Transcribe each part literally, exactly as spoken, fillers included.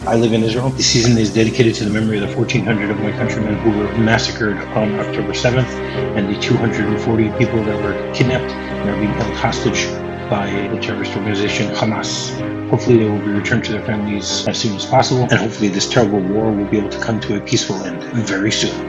I live in Israel. The season is dedicated to the memory of the fourteen hundred of my countrymen who were massacred on October seventh and the two hundred forty people that were kidnapped and are being held hostage by the terrorist organization Hamas. Hopefully they will be returned to their families as soon as possible, and hopefully this terrible war will be able to come to a peaceful end very soon.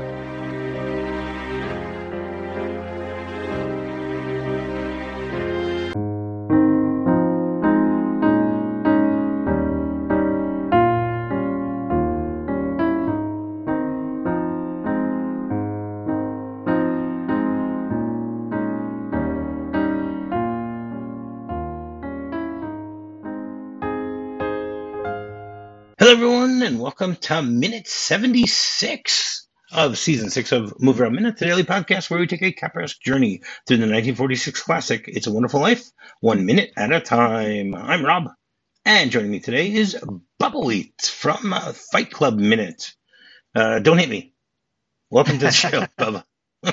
Hello, everyone, and welcome to minute seventy-six of season six of Movie Around Minute, the daily podcast where we take a Capra-esque journey through the nineteen forty-six classic It's a Wonderful Life, one minute at a time. I'm Rob, and joining me today is Bubbleweet from uh, Fight Club Minute. Uh, don't hit me. Welcome to the show, Bubba.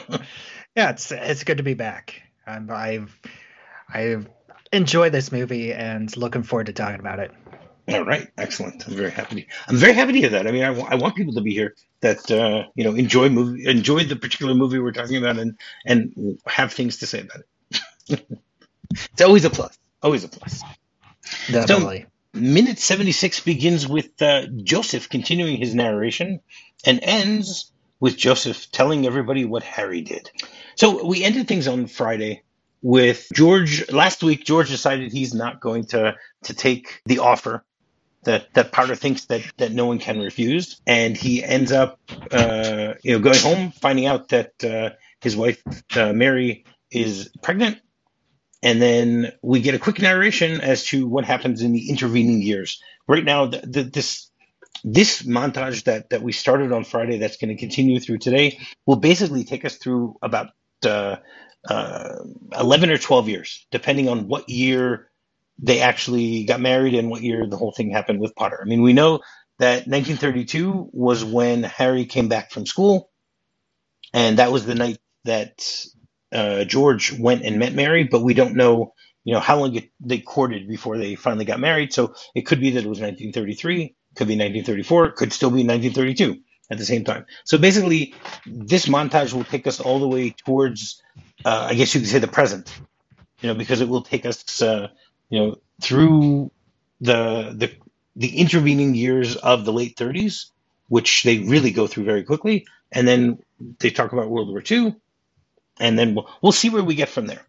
Yeah, it's it's good to be back. Um, I've I've enjoyed this movie and looking forward to talking about it. All right, excellent. I'm very happy. To, I'm very happy to hear that. I mean, I, w- I want people to be here that uh, you know enjoy movie, enjoy the particular movie we're talking about, and and have things to say about it. It's always a plus. Always a plus. Definitely. So, minute seventy-six begins with uh, Joseph continuing his narration and ends with Joseph telling everybody what Harry did. So we ended things on Friday with George. Last week, George decided he's not going to to take the offer that that Potter thinks that that no one can refuse, and he ends up uh, you know going home, finding out that uh, his wife uh, Mary is pregnant, and then we get a quick narration as to what happens in the intervening years. Right now, the, the, this this montage that that we started on Friday, that's going to continue through today, will basically take us through about uh, uh, eleven or twelve years, depending on what year they actually got married and what year the whole thing happened with Potter. I mean, we know that nineteen thirty-two was when Harry came back from school, and that was the night that uh, George went and met Mary, but we don't know, you know, how long it, they courted before they finally got married. So it could be that it was nineteen thirty-three, could be nineteen thirty-four, could still be nineteen thirty-two at the same time. So basically, this montage will take us all the way towards, uh, I guess you could say, the present, you know, because it will take us uh, you know, through the the the intervening years of the late thirties, which they really go through very quickly, and then they talk about World War Two, and then we'll we'll see where we get from there.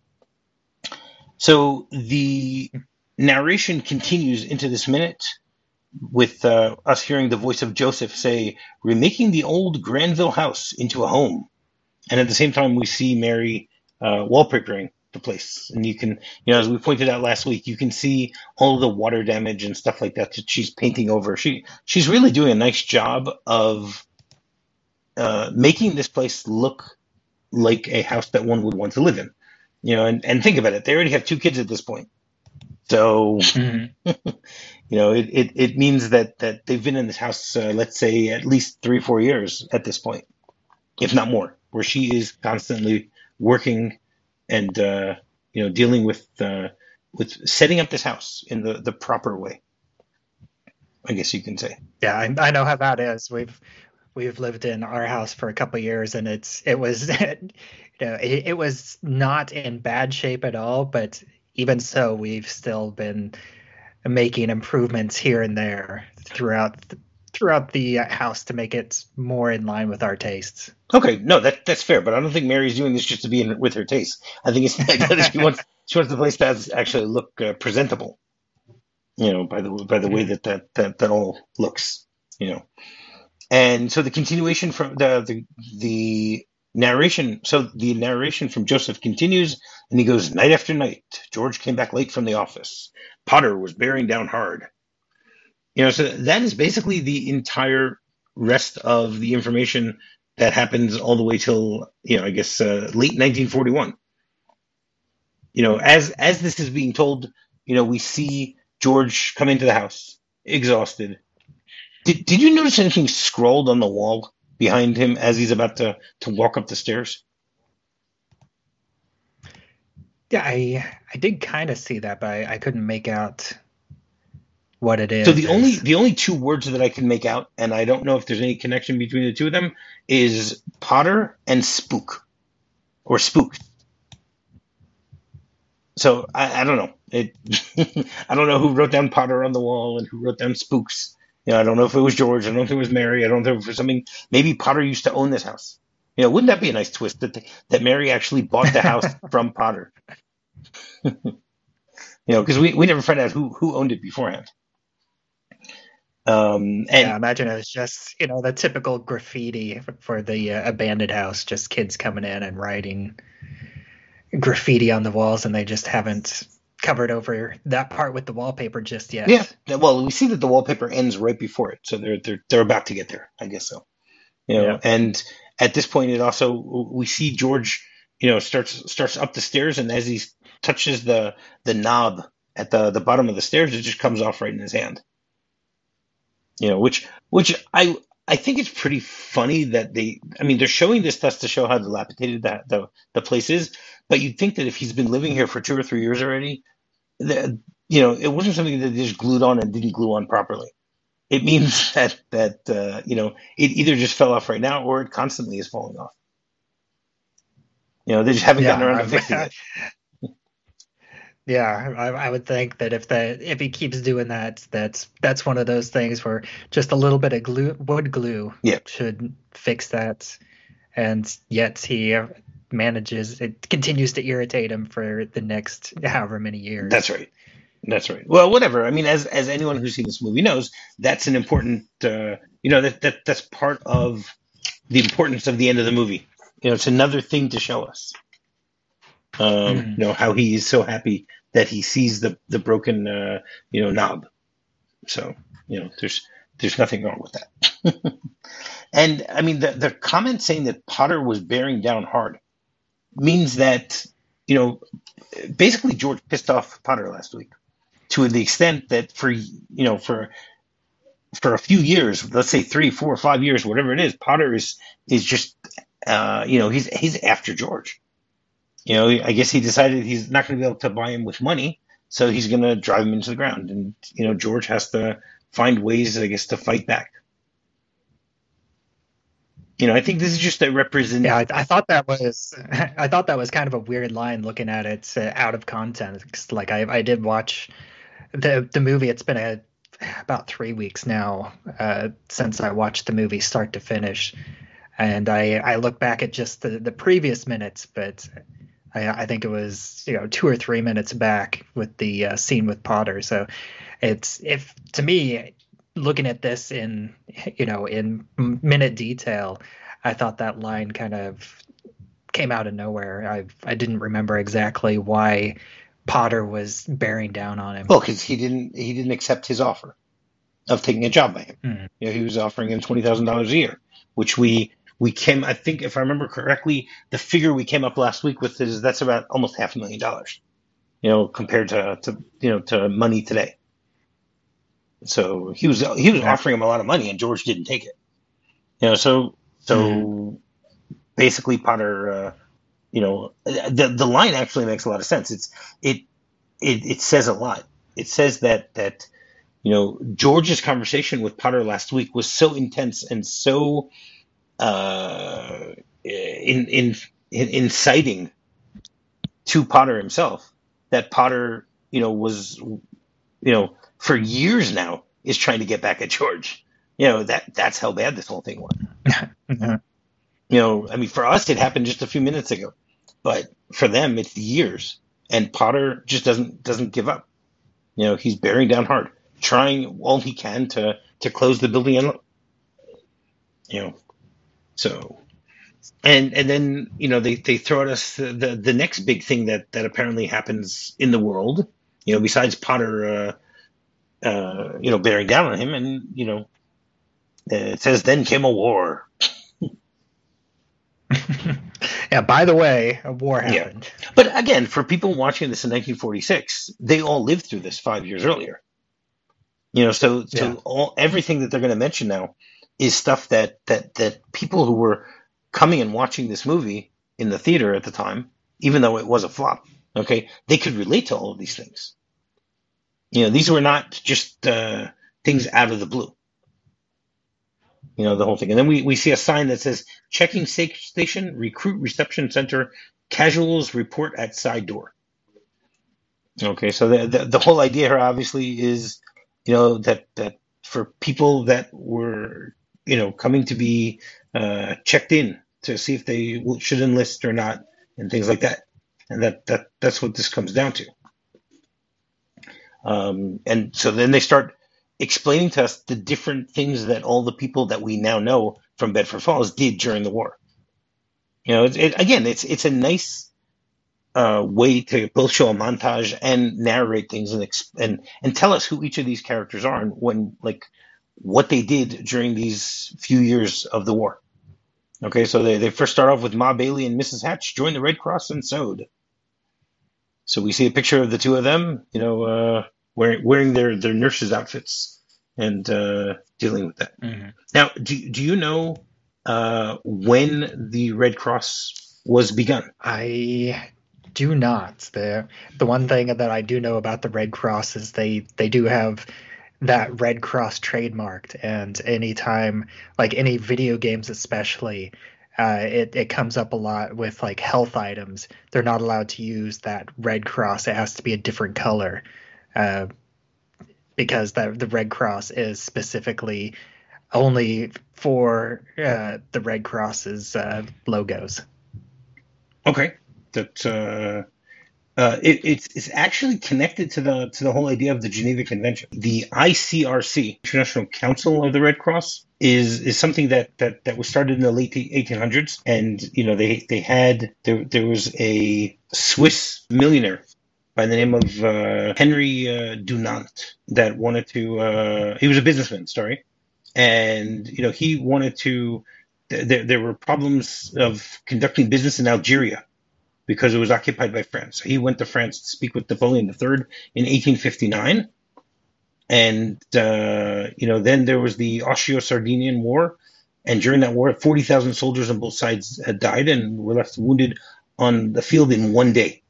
So the narration continues into this minute with uh, us hearing the voice of Joseph say, "Remaking the old Granville house into a home," and at the same time we see Mary uh, wallpapering the place, and you can, you know, as we pointed out last week, you can see all the water damage and stuff like that that she's painting over. She she's really doing a nice job of uh, making this place look like a house that one would want to live in. You know, and, and think about it, they already have two kids at this point, so mm-hmm. you know, it, it it means that that they've been in this house, uh, let's say, at least three four years at this point, if not more, where she is constantly working and uh, you know, dealing with uh, with setting up this house in the, the proper way, I guess you can say. Yeah, I, I know how that is. We've we've lived in our house for a couple of years, and it's it was you know it, it was not in bad shape at all. But even so, we've still been making improvements here and there throughout the, throughout the house to make it more in line with our tastes. Okay, no, that that's fair, but I don't think Mary's doing this just to be in with her taste. I think it's like that she wants she wants the place to actually look uh, presentable, you know, by the by the way that that, that that all looks, you know. And so the continuation from the the the narration, so the narration from Joseph continues, and he goes, "Night after night, George came back late from the office. Potter was bearing down hard." You know, so that is basically the entire rest of the information that happens all the way till, you know, I guess uh, late nineteen forty-one. You know, as as this is being told, you know, we see George come into the house exhausted. Did Did you notice anything scrawled on the wall behind him as he's about to to walk up the stairs? Yeah, I I did kind of see that, but I, I couldn't make out what it So is the only is the only two words that I can make out, and I don't know if there's any connection between the two of them, is Potter and spook or spook. So I, I don't know. It I don't know who wrote down Potter on the wall and who wrote down spooks. You know, I don't know if it was George. I don't know if it was Mary. I don't know if it was something. Maybe Potter used to own this house. You know, wouldn't that be a nice twist that that Mary actually bought the house from Potter? You know, because we, we never found out who who owned it beforehand. Um, yeah, and imagine it was just, you know, the typical graffiti for the uh, abandoned house, just kids coming in and writing graffiti on the walls, and they just haven't covered over that part with the wallpaper just yeah, yet. well, we see that the wallpaper ends right before it, so they're they're they're about to get there. I guess so. You know, Yeah. and at this point, it also we see George, you know, starts starts up the stairs, and as he touches the the knob at the the bottom of the stairs, it just comes off right in his hand. You know, which which I I think it's pretty funny that they. I mean, they're showing this stuff to show how dilapidated that the the place is, but you'd think that if he's been living here for two or three years already, that you know, it wasn't something that they just glued on and didn't glue on properly. It means that that uh, you know, it either just fell off right now or it constantly is falling off. You know, they just haven't gotten around to fixing Yeah. it. Yeah, I, I would think that if that if he keeps doing that, that's that's one of those things where just a little bit of glue, wood glue, Yeah, should fix that, and yet he uh, manages. It continues to irritate him for the next however many that's years. right. That's right. Well, whatever. I mean, as as anyone who's seen this movie knows, that's an important. Uh, you know, that that that's part of the importance of the end of the movie. You know, it's another thing to show us. Um, Mhm. you know how he is so happy that he sees the the broken uh, you know knob. So you know, there's there's nothing wrong with that. And I mean, the the comment saying that Potter was bearing down hard means that you know basically George pissed off Potter last week to the extent that for you know for for a few years, let's say three, four, five years, whatever it is, Potter is is just uh, you know he's he's after George. You know, I guess he decided he's not going to be able to buy him with money, so he's going to drive him into the ground, and you know George has to find ways, I guess, to fight back. You know, I think this is just a represent. Yeah, I, I thought that was I thought that was kind of a weird line looking at it uh, out of context. Like I I did watch the the movie. It's been a about three weeks now uh, since I watched the movie start to finish, and I I look back at just the the previous minutes, but I, I think it was, you know, two or three minutes back with the uh, scene with Potter. So it's, if to me, looking at this in, you know, in minute detail, I thought that line kind of came out of nowhere. I I didn't remember exactly why Potter was bearing down on him. Well, because he didn't he didn't accept his offer of taking a job by him. Mm. You know, he was offering him twenty thousand dollars a year, which we we came. I think if I remember correctly, the figure we came up last week with is that's about almost half a million dollars. You know, compared to, to you know to money today. So he was he was Yeah. offering him a lot of money, and George didn't take it. You know, so so Mm. basically Potter. Uh, you know, the the line actually makes a lot of sense. It's it it it says a lot. It says that that you know George's conversation with Potter last week was so intense and so uh, in, in in inciting to Potter himself that Potter you know was you know for years now is trying to get back at George. You know that that's how bad this whole thing was. Mhm. You know, I mean, for us it happened just a few minutes ago, but for them it's years. And Potter just doesn't doesn't give up. You know, he's bearing down hard, trying all he can to to close the building and you know. So and and then you know they, they throw at us the, the the next big thing that that apparently happens in the world. You know, besides Potter, uh, uh, you know, bearing down on him, and you know, it says then came a war. Yeah, by the way, a war Yeah. happened. But again, for people watching this in nineteen forty-six, they all lived through this five years earlier. You know, so so Yeah. all everything that they're going to mention now is stuff that that that people who were coming and watching this movie in the theater at the time, even though it was a flop, okay, they could relate to all of these things. You know, these were not just uh, things out of the blue. You know, the whole thing. And then we, we see a sign that says checking station, recruit reception center, casuals report at side door. Okay, so the, the the whole idea here obviously is, you know, that that for people that were, you know, coming to be uh, checked in to see if they should enlist or not, and things like that, and that that that's what this comes down to. Um, and so then they start explaining to us the different things that all the people that we now know from Bedford Falls did during the war. You know, it, it, again, it's it's a nice uh, way to both show a montage and narrate things and and and tell us who each of these characters are and when like what they did during these few years of the war. Okay, so they, they first start off with Ma Bailey and Missus Hatch joined the Red Cross and sewed. So we see a picture of the two of them, you know, uh, wearing wearing their, their nurses' outfits and uh, dealing with that. Mm-hmm. Now, do do you know uh, when the Red Cross was begun? I do not. The the one thing that I do know about the Red Cross is they they do have that Red Cross trademarked, and anytime, like any video games especially, uh, it, it comes up a lot with like health items. They're not allowed to use that Red Cross. It has to be a different color, uh, because the, the Red Cross is specifically only for uh, the Red Cross's uh, logos. Okay, that uh, uh, it, it's it's actually connected to the to the whole idea of the Geneva Convention. The I C R C, International Council of the Red Cross, is is something that that, that was started in the late eighteen hundreds, and you know they they had there there was a Swiss millionaire by the name of uh, Henry uh, Dunant that wanted to. Uh, he was a businessman, sorry, and you know he wanted to. There, there were problems of conducting business in Algeria because it was occupied by France. So he went to France to speak with Napoleon the Third in eighteen fifty-nine. And, uh, you know, then there was the Austro-Sardinian War. And during that war, forty thousand soldiers on both sides had died and were left wounded on the field in one day.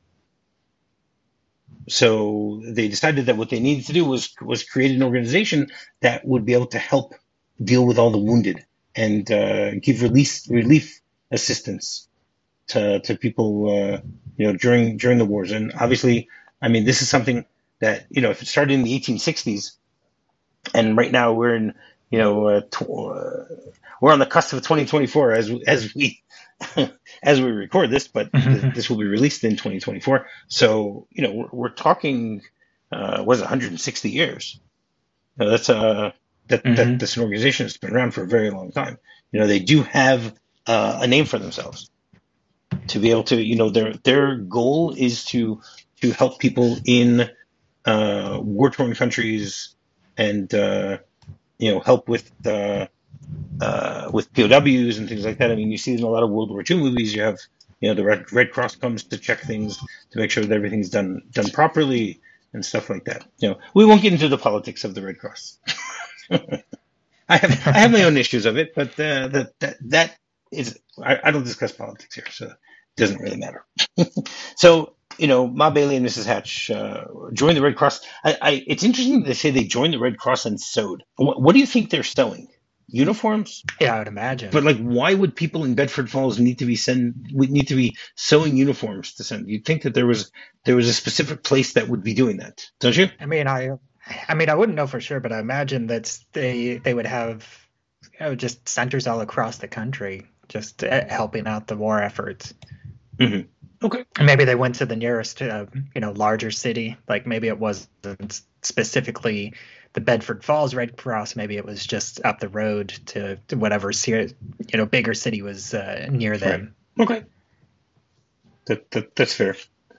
So they decided that what they needed to do was, was create an organization that would be able to help deal with all the wounded and uh, give relief, relief assistance to to people, uh, you know, during during the wars. And obviously, I mean, this is something that, you know, if it started in the eighteen sixties, and right now we're in, you know, uh, tw- uh, we're on the cusp of twenty twenty-four as as we as we record this, but th- this will be released in twenty twenty-four. So, you know, we're, we're talking, uh, what is it, one hundred sixty years? You know, that's a that Mm-hmm. that this an organization that's been around for a very long time. You know, they do have uh, a name for themselves. To be able to, you know, their their goal is to to help people in uh, war-torn countries and uh, you know help with uh, uh, with P O Ws and things like that. I mean, you see in a lot of World War Two movies, you have you know the Red Red Cross comes to check things to make sure that everything's done done properly and stuff like that. You know, we won't get into the politics of the Red Cross. I have I have my own issues of it, but uh, that that that is I, I don't discuss politics here, so it doesn't really matter. So you know, Ma Bailey and Missus Hatch uh, joined the Red Cross. I, I it's interesting that they say they joined the Red Cross and sewed. What, what do you think they're sewing? Uniforms? Yeah, I would imagine. But like, why would people in Bedford Falls need to be send would need to be sewing uniforms to send? You'd think that there was there was a specific place that would be doing that, don't you? I mean, I, I mean, I wouldn't know for sure, but I imagine that they they would have, you know, just centers all across the country, just uh, helping out the war efforts. Mm-hmm. Okay. And maybe they went to the nearest, uh, you know, larger city. Like maybe it wasn't specifically the Bedford Falls Red Cross. Maybe it was just up the road to, to whatever, you know, bigger city was uh, near them. Right. Okay. That, that that's fair.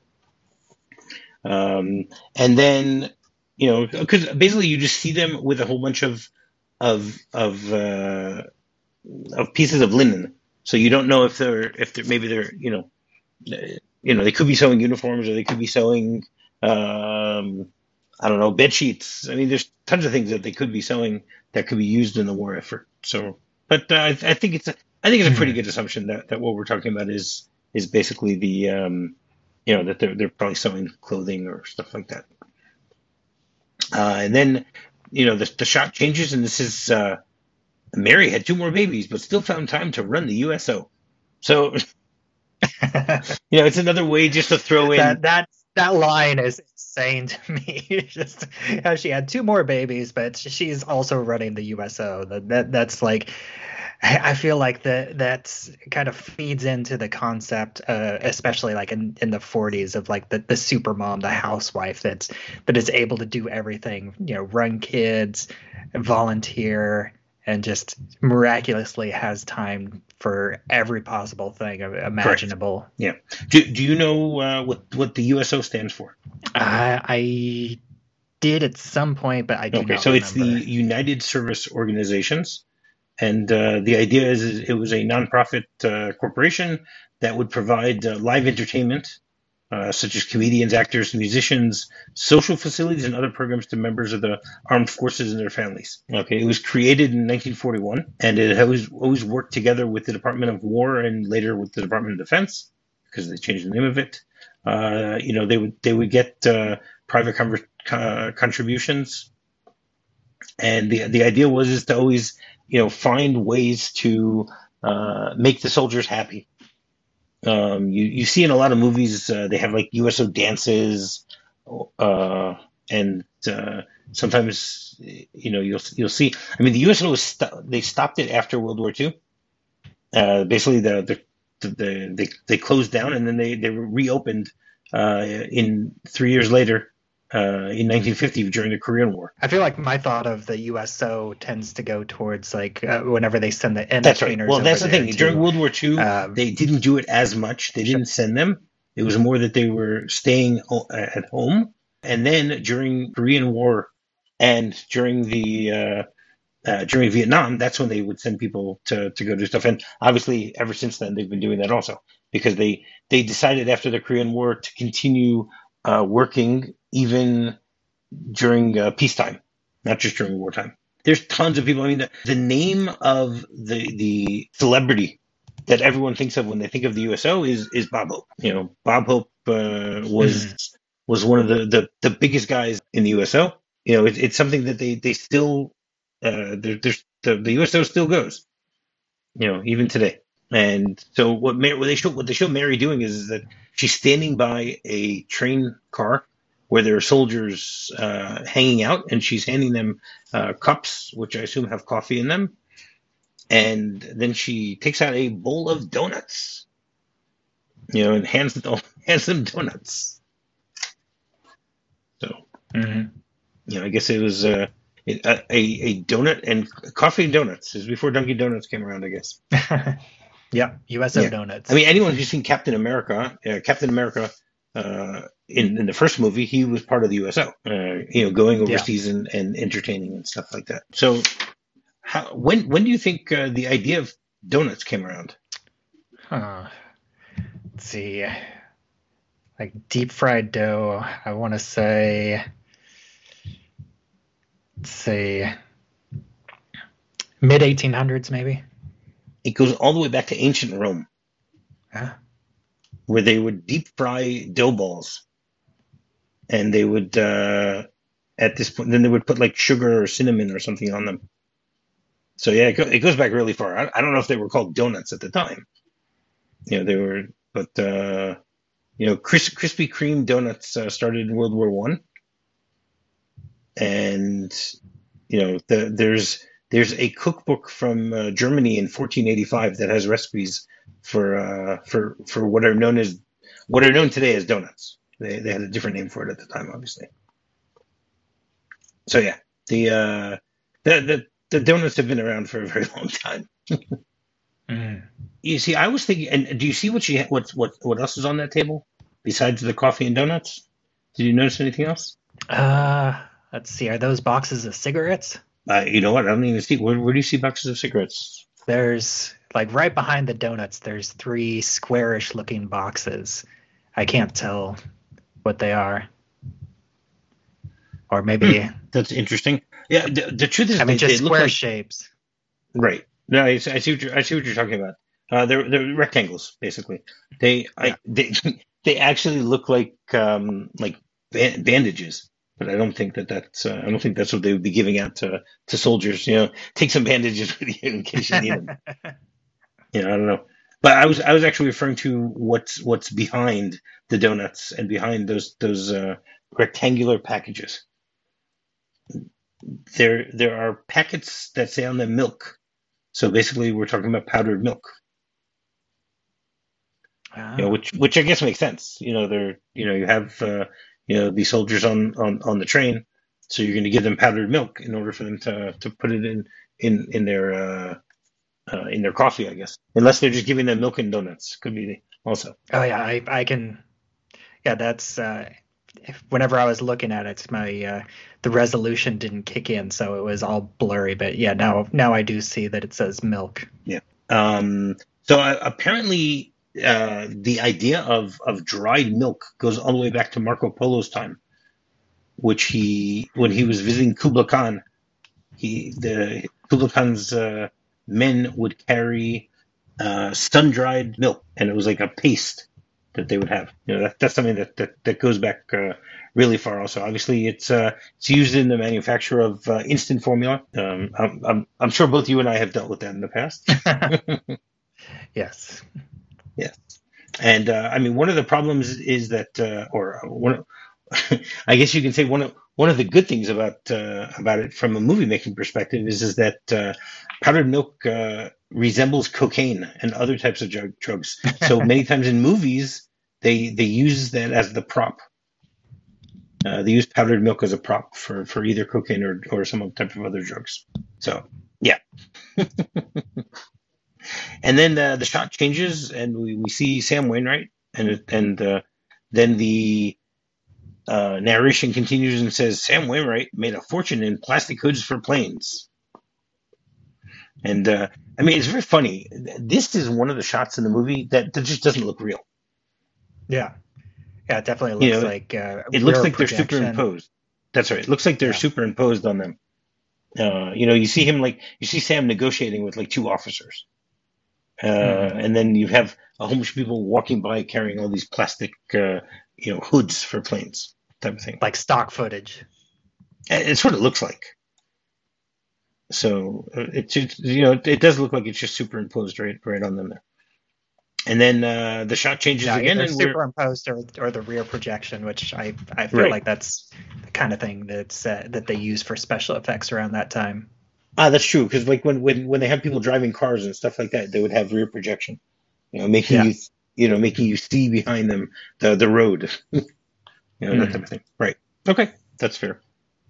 Um, and then, you know, because basically you just see them with a whole bunch of of of uh, of pieces of linen. So you don't know if they're if they're maybe they're you know you know they could be sewing uniforms or they could be sewing um, I don't know, bed sheets. I mean, there's tons of things that they could be sewing that could be used in the war effort. So, but uh, I, I think it's a I think it's a pretty good assumption that, that what we're talking about is is basically the um, you know that they're they're probably sewing clothing or stuff like that. Uh, and then, you know, the, the shot changes, and this is uh, Mary had two more babies, but still found time to run the U S O. So, you know, it's another way just to throw in. that that that line is insane to me. Just how she had two more babies, but she's also running the U S O. That, that that's like, I feel like that that's kind of feeds into the concept, uh, especially like in, in the forties, of like the, the super mom, the housewife that's that is able to do everything, you know, run kids, volunteer, and just miraculously has time for every possible thing imaginable. Correct. Yeah. Do Do you know uh, what what the U S O stands for? Uh, I did at some point, but I do okay, not so remember. It's the United Service Organizations. And uh, the idea is, is it was a nonprofit uh, corporation that would provide uh, live entertainment, uh, such as comedians, actors, musicians, social facilities, and other programs to members of the armed forces and their families. Okay, it was created in nineteen forty-one, and it always always worked together with the Department of War and later with the Department of Defense, because they changed the name of it. Uh, you know, they would they would get uh, private conver- uh, contributions, and the the idea was is to always, you know, find ways to uh, make the soldiers happy. Um, you you see in a lot of movies, uh, they have like U S O dances, uh, and uh, sometimes, you know, you'll you'll see. I mean, the U S O was st- they stopped it after World War Two. Uh, basically, the the, the, the they they closed down, and then they they reopened uh, in three years later. Uh, in nineteen fifty, during the Korean War. I feel like my thought of the U S O tends to go towards like uh, whenever they send the entertainers. That's right. Well, that's the thing. To, during World War Two, um, they didn't do it as much. They didn't send them. It was more that they were staying at home. And then during Korean War and during the uh, uh, during Vietnam, that's when they would send people to, to go do stuff. And obviously, ever since then, they've been doing that also, because they they decided after the Korean War to continue uh, working even during uh, peacetime, not just during wartime. There's tons of people. I mean, the, the name of the the celebrity that everyone thinks of when they think of the U S O is is Bob Hope. You know, Bob Hope uh, was mm. was one of the, the, the biggest guys in the U S O. You know, it, it's something that they they still uh, there, there's the, the U S O still goes. You know, even today. And so what, Mary, what they show what they show Mary doing is, is that she's standing by a train car where there are soldiers uh, hanging out, and she's handing them uh, cups, which I assume have coffee in them. And then she takes out a bowl of donuts, you know, and hands them, hands them donuts. So, mm-hmm. you know, I guess it was uh, a, a a donut and coffee and donuts. It was before Dunkin' Donuts came around, I guess. Yeah, U S O yeah. donuts. I mean, anyone who's seen Captain America, uh, Captain America. Uh, in, in the first movie, he was part of the U S O, uh, you know, going overseas yeah. and, and entertaining and stuff like that. So, how, when when do you think uh, the idea of donuts came around? Huh. Let's see, like deep fried dough. I want to say, let's say, mid eighteen hundreds, maybe. It goes all the way back to ancient Rome. Huh? Where they would deep fry dough balls, and they would uh, at this point, then they would put like sugar or cinnamon or something on them. So yeah, it, go, it goes back really far. I, I don't know if they were called donuts at the time. You know, they were, but uh, you know, Kris, Krispy Kreme donuts uh, started in World War One, and you know, the, there's there's a cookbook from uh, Germany in fourteen eighty-five that has recipes for uh, for for what are known as what are known today as donuts. They they had a different name for it at the time, obviously. So yeah, the uh, the the the donuts have been around for a very long time. mm. You see, I was thinking, and do you see what she what what what else is on that table besides the coffee and donuts? Did you notice anything else? Uh, let's see. Are those boxes of cigarettes? Uh, you know what? I don't even see. Where, where do you see boxes of cigarettes? There's like right behind the donuts. There's three squarish looking boxes. I can't tell what they are. Or maybe hmm, that's interesting. Yeah, the, the truth is, I mean, they, just they square like, shapes. Right. No, I, I see what you're. I see what you're talking about. Uh, they're they're rectangles, basically. They yeah. I they they actually look like um like bandages. but I don't think that that's uh, I don't think that's what they would be giving out to to soldiers. You know, take some bandages with you in case you need them. You know, I don't know. But I was I was actually referring to what's what's behind the donuts and behind those those uh, rectangular packages. There there are packets that say on them milk. So basically, we're talking about powdered milk. You know, Oh. which which I guess makes sense. You know, they're you know you have uh, you know these soldiers on, on, on the train, so you're going to give them powdered milk in order for them to, to put it in in in their uh, uh, in their coffee, I guess. Unless they're just giving them milk and donuts, could be also. Oh yeah, I I can. Yeah, that's uh, if, whenever I was looking at it, my uh, the resolution didn't kick in, so it was all blurry. But yeah, now now I do see that it says milk. Yeah. Um, so uh, apparently, uh, the idea of of dried milk goes all the way back to Marco Polo's time, which he when he was visiting Kublai Khan, he the Kublai Khan's uh, men would carry uh, sun dried milk, and it was like a paste that they would have. You know, that, that's something that that, that goes back uh, really far. Also, obviously, it's uh, it's used in the manufacture of uh, instant formula. Um, I'm, I'm I'm sure both you and I have dealt with that in the past. Yes. Yes, and uh, I mean one of the problems is that, uh, or one, I guess you can say one of one of the good things about uh, about it from a movie making perspective is is that uh, powdered milk uh, resembles cocaine and other types of drug, drugs. So many times in movies they they use that as the prop. Uh, they use powdered milk as a prop for, for either cocaine or, or some type of other drugs. So yeah. And then uh, the shot changes, and we, we see Sam Wainwright, and it- and uh, then the uh, narration continues and says Sam Wainwright made a fortune in plastic hoods for planes. And uh, I mean, it's very funny. This is one of the shots in the movie that, that just doesn't look real. Yeah. Yeah, it definitely You looks know, like uh, it looks rear like they're projection. superimposed. That's right. It looks like they're Yeah. superimposed on them. Uh, you know, you see him like you see Sam negotiating with like two officers. Uh, Mhm. and then you have a whole bunch of people walking by carrying all these plastic, uh, you know, hoods for planes, type of thing. Like stock footage. And it sort of looks like. So uh, it's, it's you know it does look like it's just superimposed right right on them there. And then uh, the shot changes Yeah, again, either and we're superimposed or, or the rear projection, which I I feel right. like that's the kind of thing that's uh, that they use for special effects around that time. Ah, that's true. Because like when, when when they have people driving cars and stuff like that, they would have rear projection, you know, making Yeah. you you know making you see behind them the the road, you know, that Mhm. type of thing. Right. Okay, that's fair.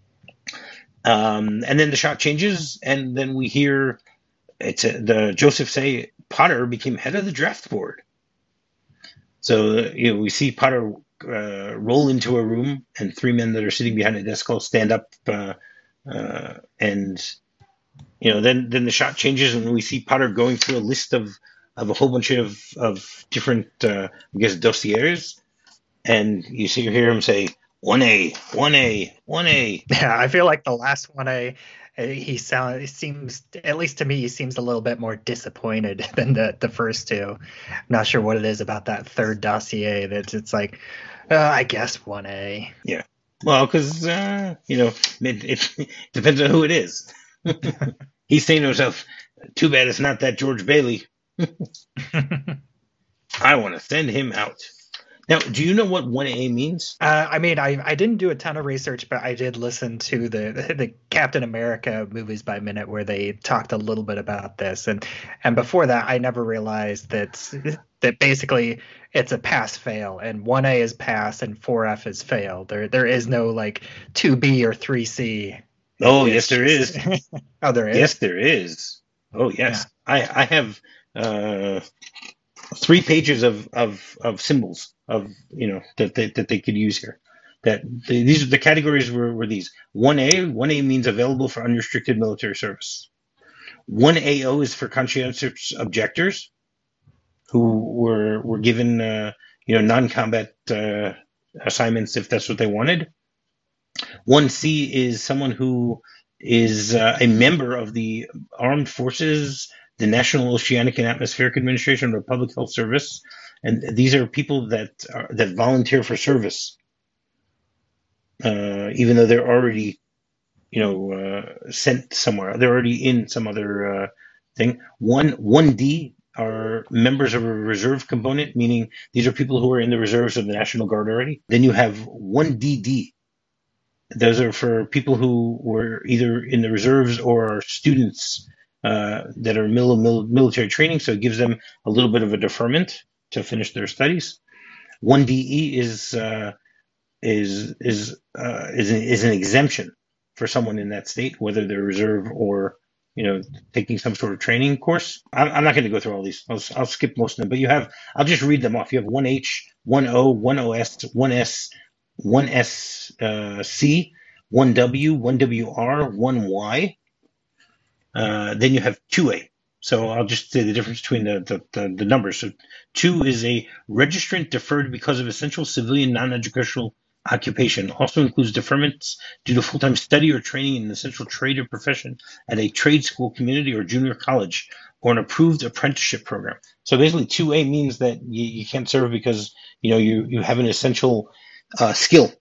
Um, and then the shot changes, and then we hear it's a, the Joseph say Potter became head of the draft board. So uh, you know we see Potter uh, roll into a room, and three men that are sitting behind a desk all stand up, uh, uh, and you know then then the shot changes, and we see Potter going through a list of of a whole bunch of of different uh, I guess dossiers, and you see you hear him say one A, one A, one A. Yeah, I feel like the last one I uh, he sound he seems, at least to me, he seems a little bit more disappointed than the the first two. I'm not sure what it is about that third dossier that it's like, uh, I guess one A. Yeah. Well, because uh, you know it, it depends on who it is. He's saying to himself, "Too bad it's not that George Bailey. I want to send him out." Now, do you know what one A means? Uh, I mean, I, I didn't do a ton of research, but I did listen to the the Captain America movies by minute where they talked a little bit about this, and and before that, I never realized that that basically it's a pass fail, and one A is pass and four F is fail. There there is no like two B or three C. Oh, It's yes, there just- is. Oh, there is. Yes, there is. Oh, yes. I I have uh, three pages of, of, of symbols of you know that they, that they could use here. That the, these the categories were, were these. one A, one A means available for unrestricted military service. one A O is for conscientious objectors who were were given uh, you know non-combat uh, assignments if that's what they wanted. one C is someone who is uh, a member of the armed forces, the National Oceanic and Atmospheric Administration, or Public Health Service, and these are people that are, that volunteer for service. uh, even though they're already, you know, uh, sent somewhere. They're already in some other uh, thing. One one D are members of a reserve component, meaning these are people who are in the reserves of the National Guard already. Then you have one D D. Those are for people who were either in the reserves or are students uh, that are mil- mil- military training, so it gives them a little bit of a deferment to finish their studies. one D E is uh, is is uh, is, an, is an exemption for someone in that state, whether they're reserve or you know taking some sort of training course. I'm, I'm not going to go through all these. I'll, I'll skip most of them, but you have. I'll just read them off. You have one H, one O, one O S, one S, one S uh, C, one W, one W R, one Y. Uh, then you have two A. So I'll just say the difference between the, the, the, the numbers. So two is a registrant deferred because of essential civilian non-educational occupation. Also includes deferments due to full-time study or training in an essential trade or profession at a trade school, community, or junior college, or an approved apprenticeship program. So basically, two A means that you, you can't serve because you know you, you have an essential uh, skill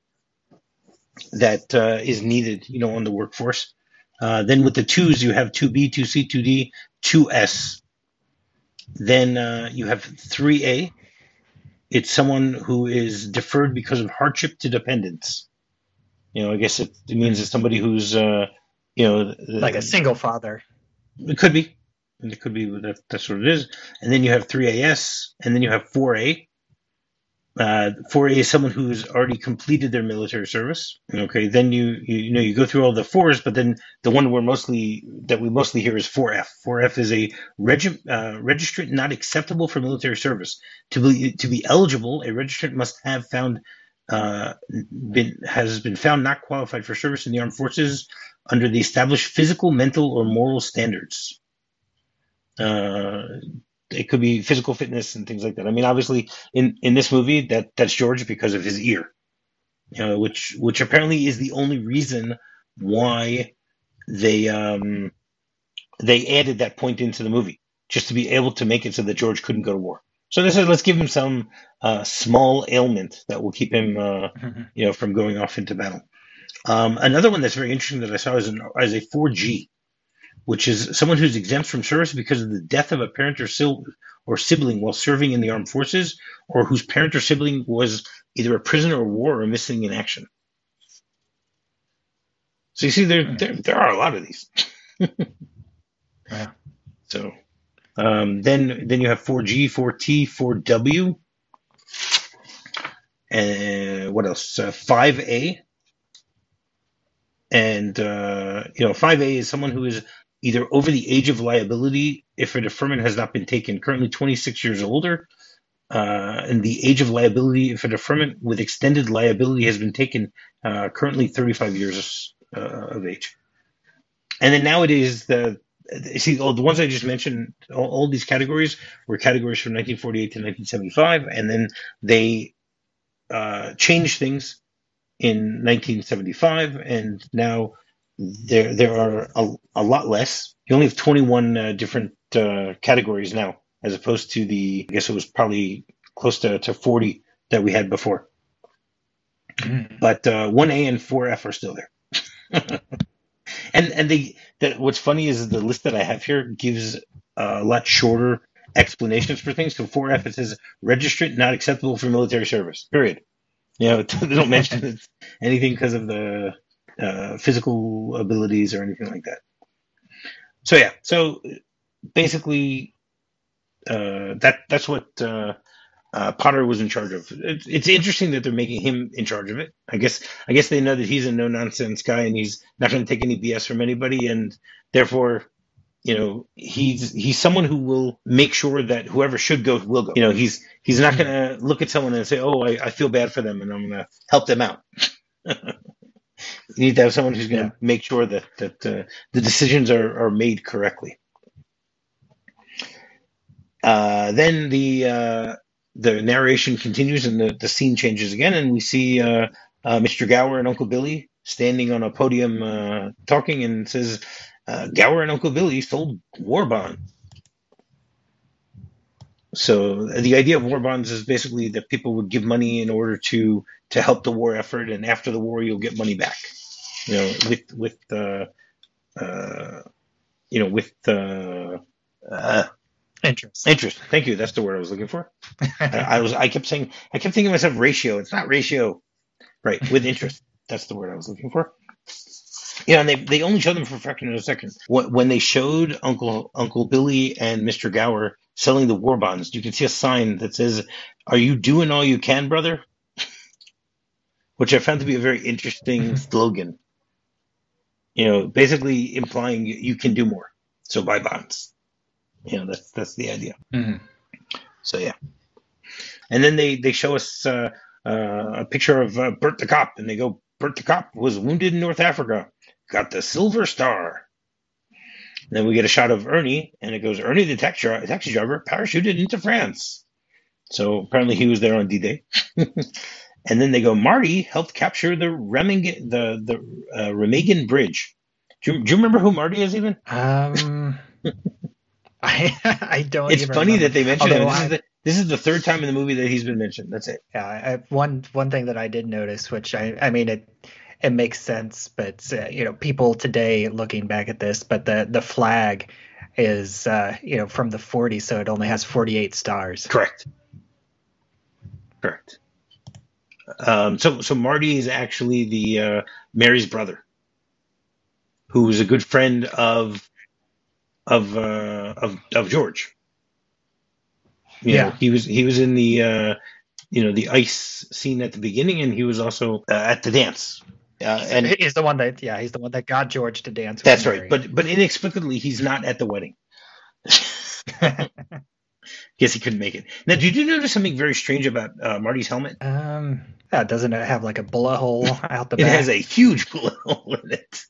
that uh, is needed, you know, on the workforce. Uh, then with the twos, you have two B, two C, two D, two S. Then uh, you have three A. It's someone who is deferred because of hardship to dependents. You know, I guess it, it means it's somebody who's, uh, you know, Like a single father. It could be. And it could be that that's what it is. And then you have three A S, and then you have four A. Uh, four A is someone who's already completed their military service. Okay, then you, you you know you go through all the fours, but then the one we're mostly that we mostly hear is four F. four F is a regi- uh, registrant not acceptable for military service. To be to be eligible, a registrant must have found uh, been has been found not qualified for service in the armed forces under the established physical, mental, or moral standards. Uh, it could be physical fitness and things like that. I mean, obviously, in, in this movie, that that's George because of his ear, you know, which which apparently is the only reason why they um, they added that point into the movie, just to be able to make it so that George couldn't go to war. So they said, let's give him some uh, small ailment that will keep him, uh, you know, from going off into battle. Um, another one that's very interesting that I saw is, an, is a four G, which is someone who's exempt from service because of the death of a parent or, sil- or sibling while serving in the armed forces, or whose parent or sibling was either a prisoner of war or missing in action. So you see, there there, there are a lot of these. Yeah. So um, then then you have four G, four T, four W, and what else? Uh, five A. And uh, you know, five A is someone who is either over the age of liability if a deferment has not been taken, currently twenty-six years older, uh, and the age of liability if a deferment with extended liability has been taken, uh, currently thirty-five years uh, of age. And then nowadays, the see all the ones I just mentioned, all, all these categories were categories from nineteen forty-eight to nineteen seventy-five, and then they uh, changed things in nineteen seventy-five, and now there there are a, a lot less. You only have twenty-one uh, different uh, categories now, as opposed to the, I guess it was probably close to, to forty that we had before. Mm. But uh, one A and four F are still there. and and they that what's funny is the list that I have here gives a lot shorter explanations for things. So four F, it says registrant not acceptable for military service. Period. You know, they don't mention anything because of the uh, physical abilities or anything like that. So yeah, so basically, uh, that that's what uh, uh, Potter was in charge of. It's, it's interesting that they're making him in charge of it. I guess I guess they know that he's a no nonsense guy and he's not going to take any B S from anybody, and therefore, you know, he's he's someone who will make sure that whoever should go will go. You know, he's he's not going to look at someone and say, "Oh, I, I feel bad for them, and I'm going to help them out." You need to have someone who's going to Yeah. make sure that that uh, the decisions are, are made correctly. Uh, then the uh, the narration continues and the, the scene changes again, and we see uh, uh, Mister Gower and Uncle Billy standing on a podium uh, talking, and says, uh, "Gower and Uncle Billy sold war bonds." So the idea of war bonds is basically that people would give money in order to to help the war effort, and after the war, you'll get money back. You know, with with uh, uh, you know with uh, uh, Interest. interest. Thank you. That's the word I was looking for. I, I was I kept saying I kept thinking to myself ratio. It's not ratio, right? With interest. That's the word I was looking for. Yeah, and they they only showed them for a fraction of a second. When when they showed Uncle Uncle Billy and Mister Gower selling the war bonds, you can see a sign that says, "Are you doing all you can, brother?" Which I found to be a very interesting slogan. You know, basically implying you, you can do more, so buy bonds. You know, that's that's the idea. Mhm. So yeah, and then they they show us uh, uh, a picture of uh, Bert the cop, and they go, "Bert the cop was wounded in North Africa, got the Silver Star." Then we get a shot of Ernie, and it goes, Ernie, the taxi, taxi driver, parachuted into France. So apparently he was there on D-Day. And then they go, Marty helped capture the Reming, the the uh, Remagen Bridge. Do you, do you remember who Marty is even? Um, I I don't It's even funny remember. that they mention him. Although This is I, the this is the third time in the movie that he's been mentioned. That's it. yeah, I, one one thing that I did notice, which I I mean it it makes sense, but uh, you know, people today looking back at this, but the the flag is uh, you know, from the forties, so it only has forty-eight stars. Correct. Correct. Um, so so Marty is actually the uh, Mary's brother, who was a good friend of of uh, of of George. You know, Yeah, he was he was in the uh, you know the ice scene at the beginning, and he was also uh, at the dance. Uh, he's, and he's the one that yeah, he's the one that got George to dance with that's right. Mary. But but inexplicably, he's not at the wedding. Guess he couldn't make it. Now, did you notice something very strange about uh, Marty's helmet? Um, yeah, doesn't it have like a bullet hole out the It has back? a huge bullet hole in it.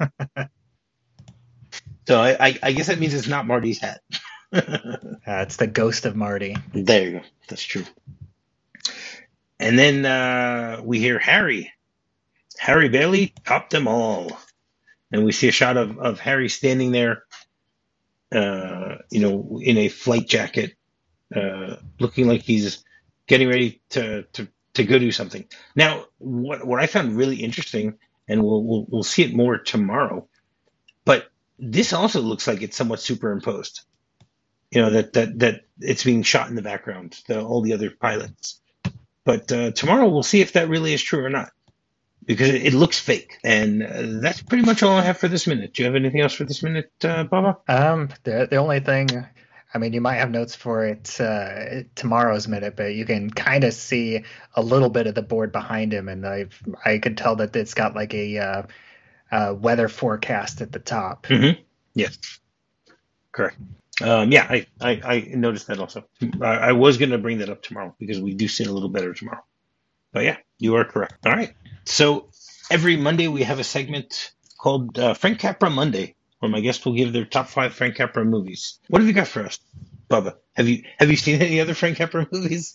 So I, I, I guess that means it's not Marty's hat. Uh, it's the ghost of Marty. There you go. That's true. And then uh, we hear Harry. Harry Bailey topped them all. And we see a shot of, of Harry standing there, uh, you know, in a flight jacket, uh, looking like he's getting ready to, to, to go do something. Now, what what I found really interesting, and we'll, we'll we'll see it more tomorrow, but this also looks like it's somewhat superimposed. You know, that that that it's being shot in the background, the, all the other pilots. But uh, tomorrow we'll see if that really is true or not, because it, it looks fake. And uh, that's pretty much all I have for this minute. Do you have anything else for this minute, uh, Baba? Um, the the only thing, I mean, you might have notes for it uh, tomorrow's minute, but you can kind of see a little bit of the board behind him, and I I could tell that it's got like a uh, uh, weather forecast at the top. Mm-hmm. Yes, correct. Um, yeah, I, I, I noticed that also. I, I was going to bring that up tomorrow because we do see it a little better tomorrow. But yeah, you are correct. All right. So every Monday we have a segment called uh, Frank Capra Monday, where my guests will give their top five Frank Capra movies. What have you got for us, Bubba? Have you have you seen any other Frank Capra movies?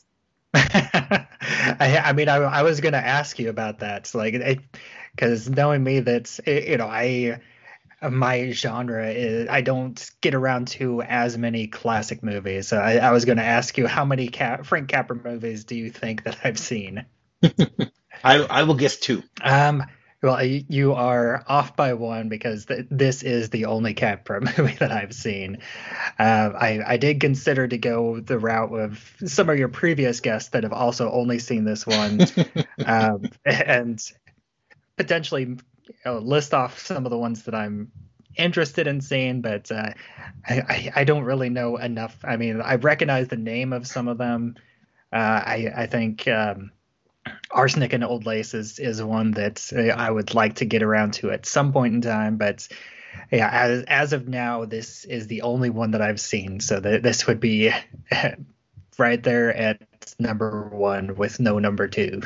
I, I mean, I, I was gonna ask you about that, so like, because knowing me, that's you know, I my genre is I don't get around to as many classic movies. So I, I was gonna ask you how many Cap, Frank Capra movies do you think that I've seen? I I will guess two. Um, well, you you are off by one because th this is the only Capra movie that I've seen. Uh, I I did consider to go the route of some of your previous guests that have also only seen this one, um, and potentially you know, list off some of the ones that I'm interested in seeing, but uh, I, I I don't really know enough. I mean, I recognize the name of some of them. Uh, I I think. Um, Arsenic and Old Lace is, is one that uh, I would like to get around to at some point in time, but yeah, as as of now, this is the only one that I've seen, so th- this would be right there at number one with no number two.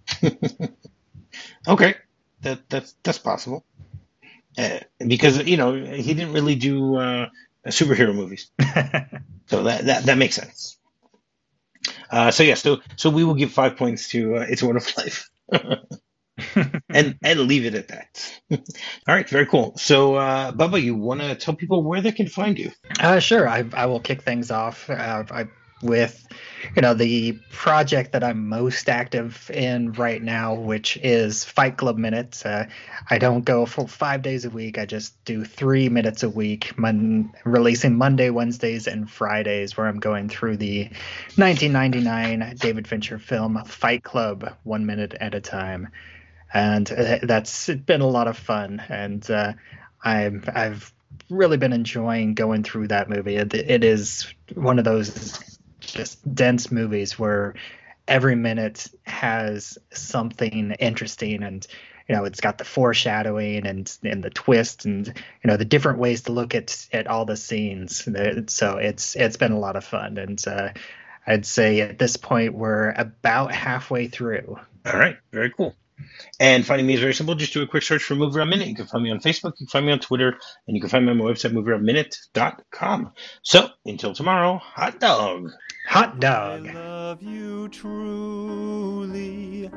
Okay, that that's that's possible. Uh, because you know he didn't really do uh, superhero movies, so that that that makes sense. Uh, so yeah, so so we will give five points to uh, It's a Wonderful Life, and and leave it at that. All right, very cool. So uh, Bubba, you want to tell people where they can find you? Uh, sure, I I will kick things off. Uh, I with, you know, the project that I'm most active in right now, which is Fight Club Minutes. Uh, I don't go full five days a week. I just do three minutes a week, mon- releasing Monday, Wednesdays, and Fridays, where I'm going through the nineteen ninety-nine David Fincher film Fight Club, one minute at a time. And uh, that's been a lot of fun. And uh, I've, I've really been enjoying going through that movie. It, it is one of those just dense movies where every minute has something interesting, and you know it's got the foreshadowing and and the twist, and you know the different ways to look at at all the scenes. So it's it's been a lot of fun, and uh, I'd say at this point we're about halfway through. All right, very cool. And finding me is very simple. Just do a quick search for Movie Rob Minute. You can find me on Facebook, you can find me on Twitter, and you can find me on my website, movie rob minute dot com. So, until tomorrow, hot dog. Hot dog. I love you truly,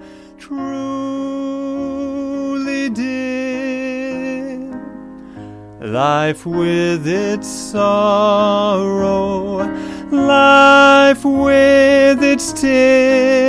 truly, dear. Life with its sorrow, life with its tears.